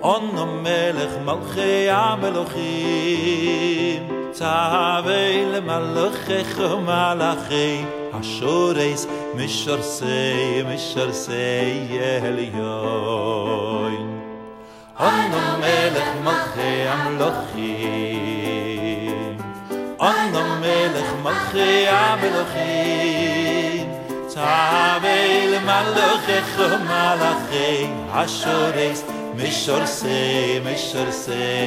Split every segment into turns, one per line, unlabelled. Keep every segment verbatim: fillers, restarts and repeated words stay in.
Ono melech malchei ha-melochim Tzavei le-malechecha malachei Hashoreis mishorsei mishorsei elyon Ono melech malchei ha-melochim Ono melech malchei ha-melochim Tzavei le-malechecha malachei Hashoreis mishorsei mishorsei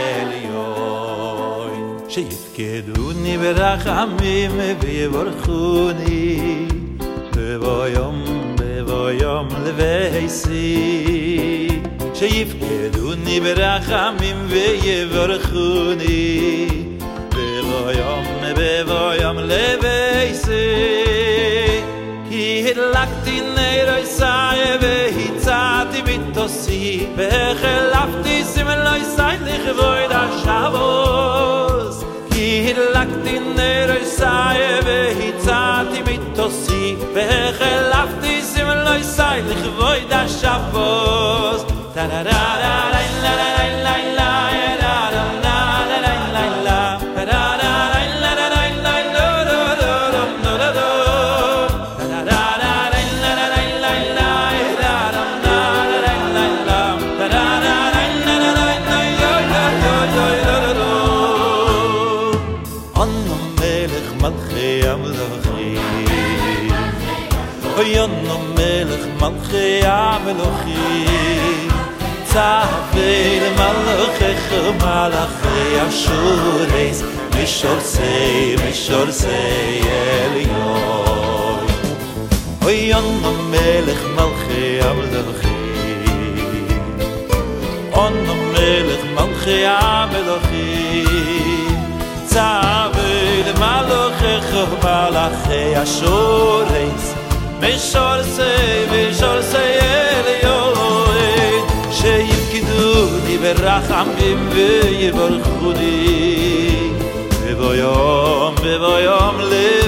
elyon שיפקדוני ברחמים ויברכוני בבוא-יום בבוא-יום לבייסי שיפקדוני ברחמים ויברכוני בבוא-יום בבוא-יום לבייסי כי הדלקתי נר עיסאי והצעתי מטוסי והחלפתי סמל עיסאי לכבוד השבוס כי הדלקתי נר עיסאי והצעתי מטוסי והחלפתי סמל עיסאי לכבוד השבוס Ono melech malchei ha-melochim Tzavei le-malechecha malachei Hashoreis mishorsei mishorsei elyon Ono melech malchei ha-melochim Ono melech malchei ha-melochim Tzavei le-malechecha malachei Hashoreis משורסי משורסי אליון שיפקדוני ברחמים ויברכוני בבוא-יום בבוא-יום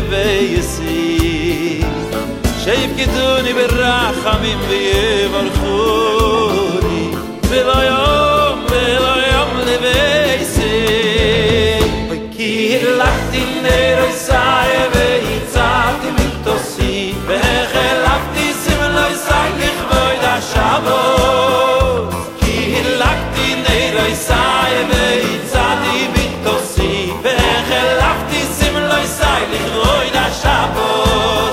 לבייסי שיפקדוני ברחמים ויברכוני בבוא-יום בבוא-יום לבייסי כי הדלקתי נר עיסאי והצעתי מטוסי והחלפתי סמל עיסאי לכבוד השבוס כי הדלקתי נר עיסאי והצעתי מטוסי והחלפתי סמל עיסאי לכבוד השבוס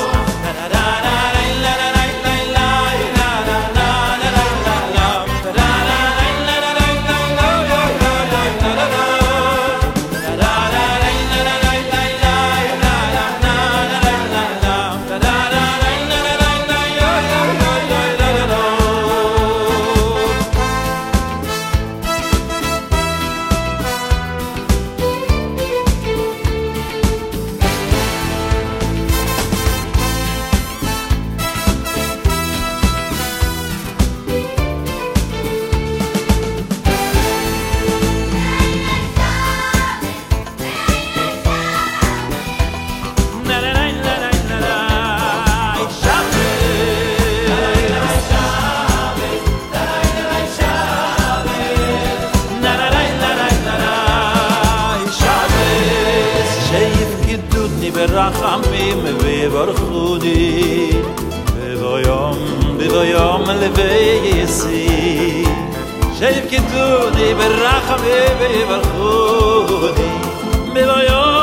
ברחמים ויברכוני בבוא-יום בבוא-יום לבייסי שיפקדוני ברחמים ויברכוני בבוא-יום